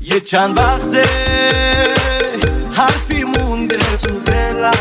یه چند وقته حرفی مونده تو دلم،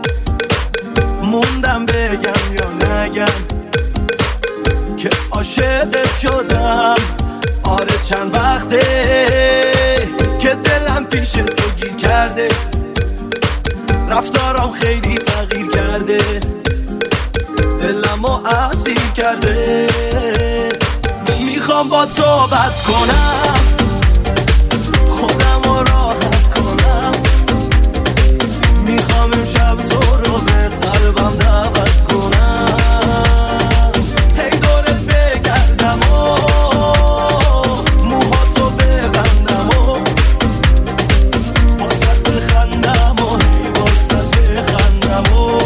موندم بگم یا نگم که عاشقت شدم. آره چند وقته که دلم پیش تو گیر کرده، رفتارم خیلی تغییر کرده، دلمو اسیر کرده. میخوام با تو صحبت کنم، خودمو راحت کنم، میخوام امشب تو رو به قلبم دعوت کنم، هی دورت بگردم و موهاتو ببندم و واسط بخندم و هی واسط بخندم و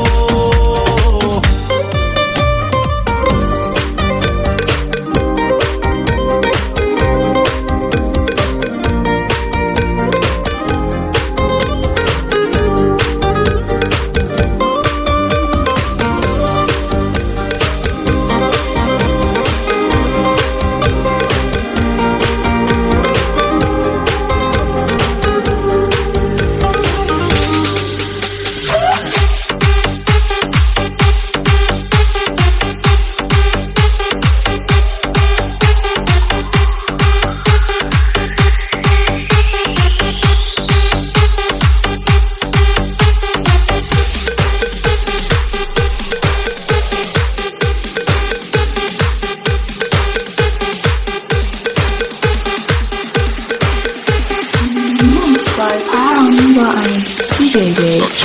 DJ Rich.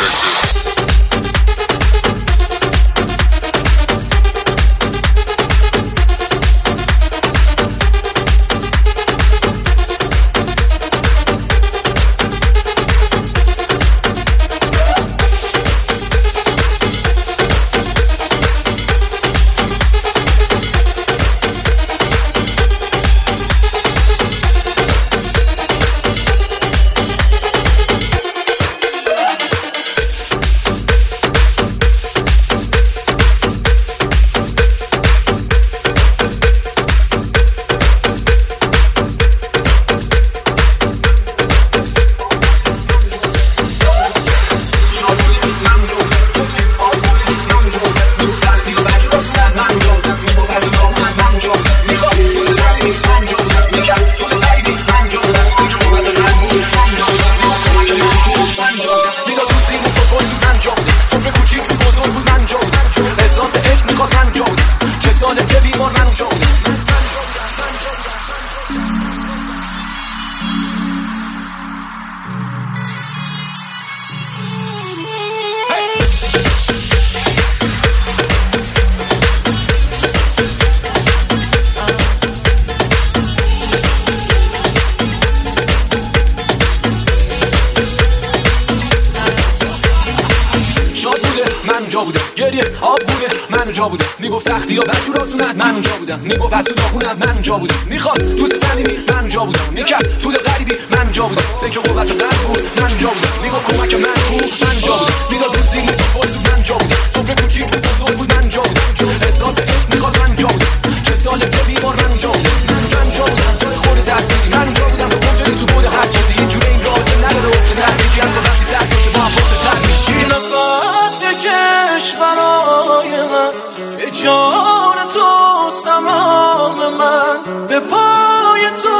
جا بودم میگفت سختی یا بچور آسونت، من اونجا بودم میگفت از تو داخونم، من اونجا بودم میخواد دوست صمیمی، من اونجا بودم میکرد تو غریبی، من اونجا بودم فکر قوت قلب بود، من اونجا بودم میگفت کمک من خوب، من اونجا بودم میداد روزی تو پایزو، من اونجا بودم سفره کوچیک بود بزرگ بود، من اونجا بودم احساس عشق میخواست، من اونجا بودم چه ساله چه بیمار، من اونجا بودم من اونجا بودم تو خود ترسیدی، من اونجا بودم تو پنجره تو بود هر چیزی اینجوری این راه که نداره افت نتیجی هم تو وقتی سخت باشه با هم پخت تر میشی نفس کش برای من که جان توست تمام من، به پای تو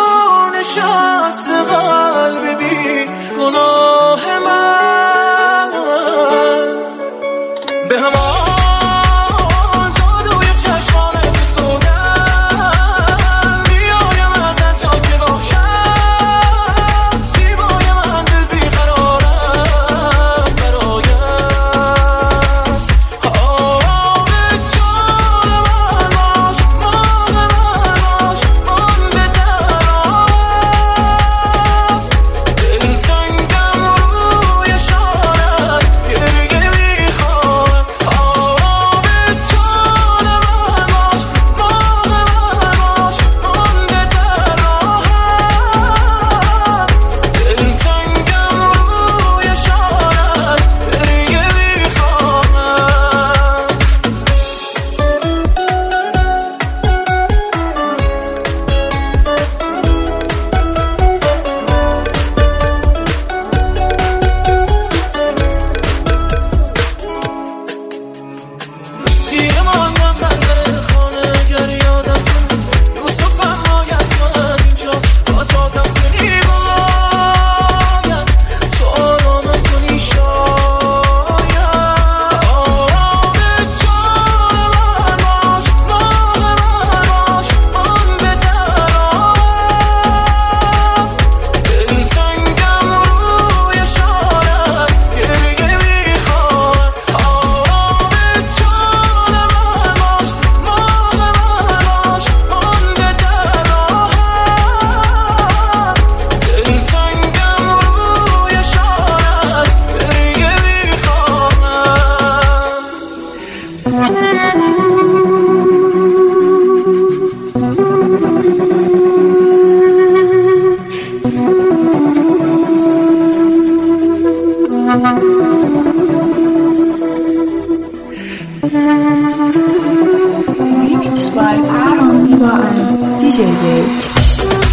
نشست قلب بی گناه من، به همان Remix by Aaron Eva and DJ Rage.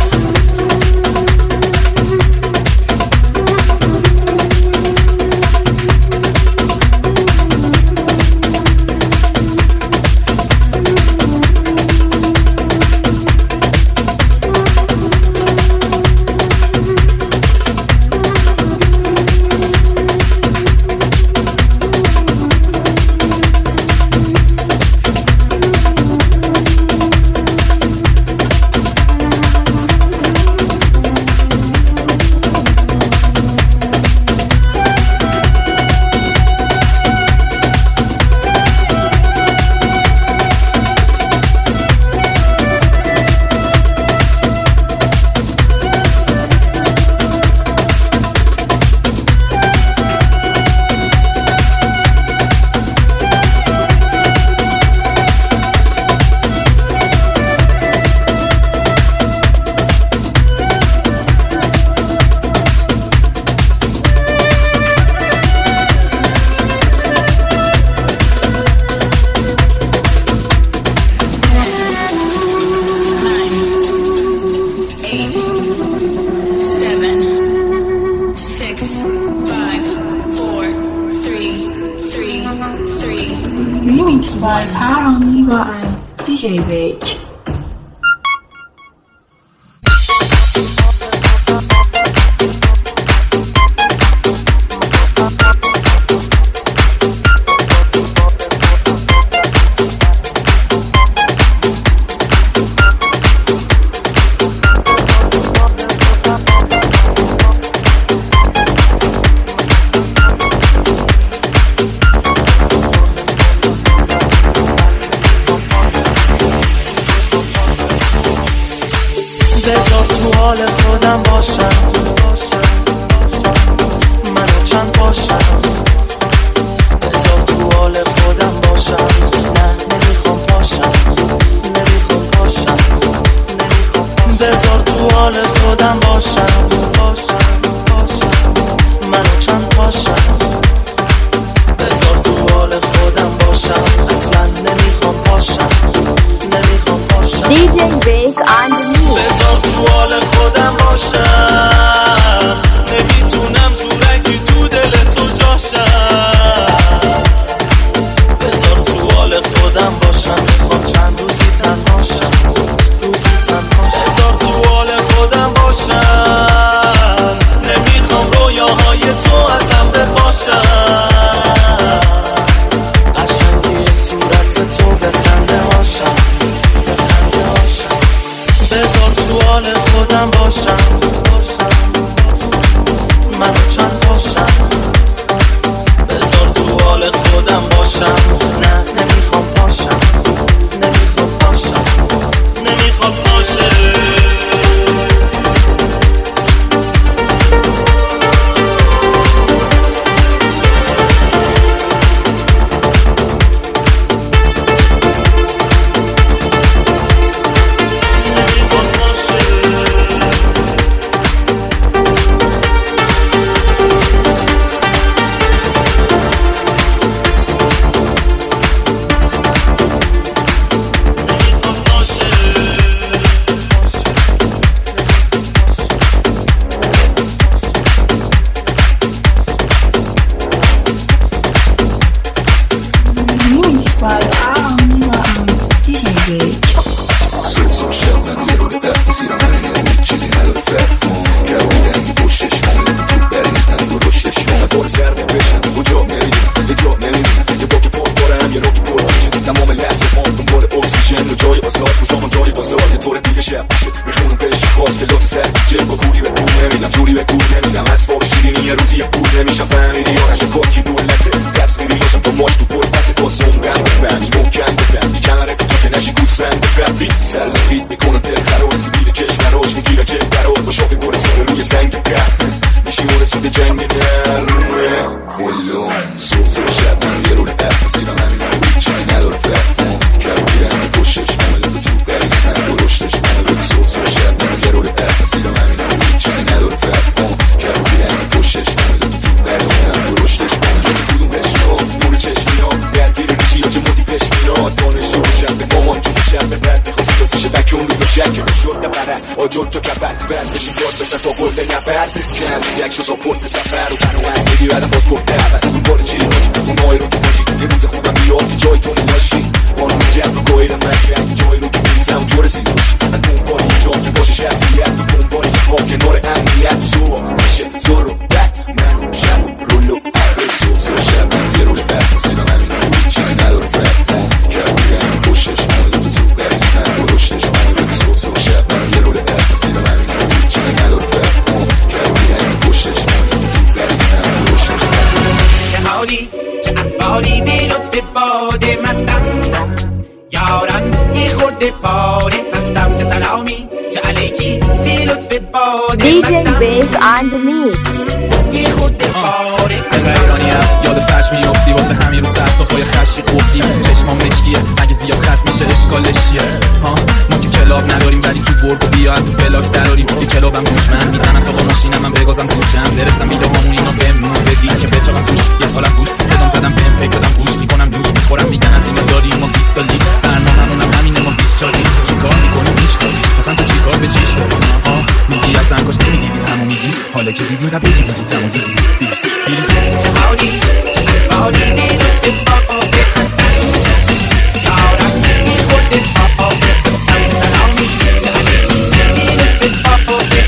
Remix by Aaron Eva and DJ Rage. بذار تو حال خودم باشم، منو چند باشم. بذار تو حال خودم باشم، نه نمیخوام باشم، نمیخوام باشم، نمیخوام. بذار تو حال خودم باشم، منو چند باشم. بذار تو حال خودم باشم، اصلا نمیخوام باشم، نمیخوام باشم. DJ Break on the move. بذار تو حال خودم باشم، نمیتونم زورکی تو دل تو جاشم. بذار تو حال خودم باشم، میخوام چند روزی تنهاشم، روزی تنهاشم. بذار تو حال خودم باشم، نمیخوام رویاهای تو ازم بپاشم. قشنگی صورت تو بخنده هاشم، بخنده هاشم. بذار تو حال خودم باشم، منو چند باشم. بذار تو حال خودم باشم، نه نمیخوام باشم، نمیخوام باشم، نمیخوام باشم. Remix by Aaron Eva and DJ Rage. سوزا شدن یه رو به مسیرم نمیاد چیزی نداره فرق جوابی رنگی پشتش مونه تو بریم و رشتش سطور سرده بشن کجا نمیدیم یه جا نمیدیم یه باکی پر پارم یه روکی پر میشه تمام لحظه ما دنبال اکسیژن و جای بازار روزامون جای بازار یه طور دیگه شب میشه میخونم پیش خواست که لازه سر جه با کوری به کور نمیدم زوری به کور نمیدم اسباب شیرینی یه روزی یه پول نمیشم فهمیدی یا نشه کاکی دولته تصویری باشم تو ماش تو پربت با سومرم بفهمی محکم بفهمی کمره تو که نشی گوسفند بفهمی سلفید میکنم دل خراش سیبیل کشوراش میگیره که برار با شاخه برسونه روی سنگ گرم میشیمونه سود جنگ نرمه کلون سوزا شدن یه رو به مسیرم نمیاد چیزی نداره فرق جوابی رنگی پشتش مونه تو بریم و رشتش مونه سوزا شدن یه رو به مسیرم نمیاد چیزی نداره فرق جوابی رنگی پشتش مونه تو بریم و جد تو کبر بند بشین داد بسن تا گلد نبرد کندیز یک شو ساپورت سفر و تنو انگیری بعدم باز گفته بس اون بار چیلی باچی اون مای رو که باچی یه روز خوبم بیاد که جای تو نباشی بانو جمع رو گاهیدم نکرد جای رو که بیزم تو رسید باشی من دنبال اینجا که باشه شخصیت دنبال این ها کنار امنیت زور میشه زور و بد منو شب رولو زور شب من یه رول بد سینا همین چیزی نداره فرد کردیم پشتش منو تو بریم من برشتش منو زور شب من یه رول بد سینا همین چیزی نداره فرد کردیم پشتش منو تو بریم من برشتش چه حالی چه احوالی بی لطف باده مستم یارم یه خورده پاره هستم چه سلامی چه علیکی بی لطف باده مستم DJ Bake on the mix. یه خورده پاره ایرانیم یاد فرش میافتی واسه همین رو سر تا پای خشی قفلی چشمام مشکیه اگه زیاد خط میشه اشکالش چیه ها ما که کلاب نداریم ولی تو برد و بیا تو فلاکس دراریم یه کلابم هوشمند میزنم تا با ماشینم من بگازم توشم برسم میده همون اینا بمون بدی که بچاقم توش یه حالم گوش صدام زدم بهم پیک دادم گوش میکنم دوش میخورم میگن از این داریم ما 20 تا لیش برنامه‌مونم همینه ما 20 چالیش چیکار میکنیم هیچ کاری اصلا تو چیکار به چیش داری ها میگی اصلا کاش نمیدیدیم همو میگی حالا که دیدیم قبل بگی چی تمام دیدی چه حالی چه احوالی بی لطف باده یارم یه خورده پاره هستم چه سلامی چه علیکی بی لطف باده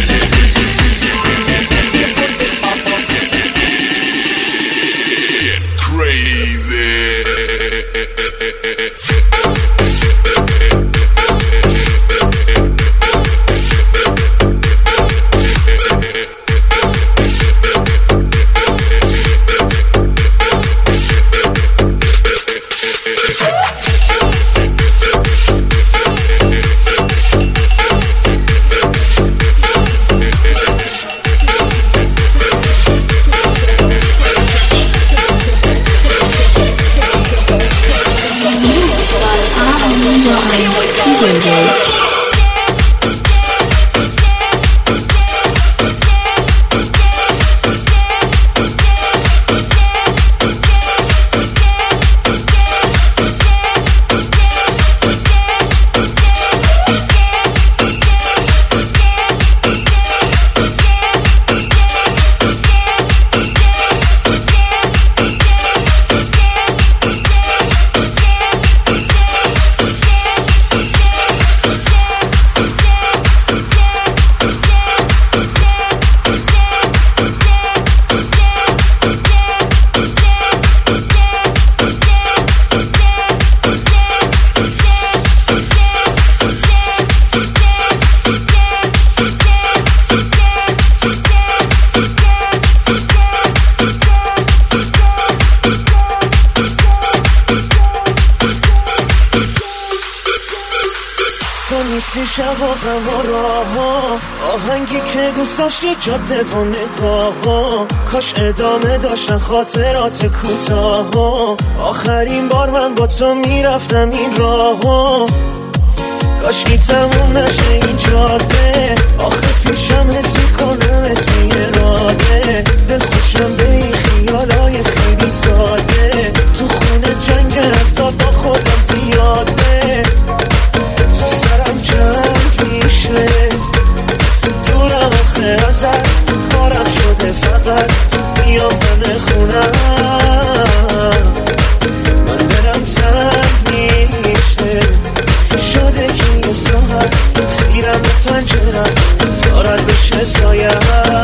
DJ Bake. نیستی شب و غم و راه آهنگی که دوست داشتی جاده و نگاه کاش ادامه داشتن خاطرات کوتاه آخرین بار من با تو میرفتم این راه کاش کی تموم نشه این جاده آخه پیشم حس میکنم توی اراده دل خوشم به این خیالای خیلی ساده تو خونه جنگ حساب با خودم زیاده تو سرم جنگ میشه دورم آخه ازت کارم شده فقط بیام همه خونم من دلم تنگ میشه شده که یه ساعت خیرم به پنجرم تارت بشه سایم